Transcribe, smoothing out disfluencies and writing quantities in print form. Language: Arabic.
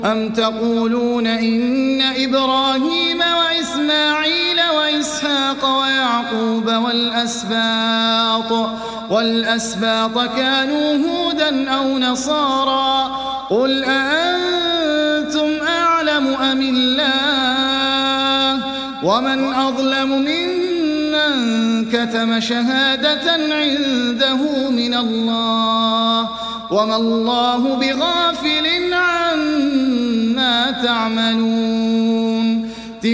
أم تقولون إن إبراهيم وإسماعيل وإسحاق ويعقوب والأسباط كانوا هودا أو نصارى قل أأنتم أعلم أم الله ومن أظلم ممن كتم شهادة عنده من الله وما الله بغافل عما تعملون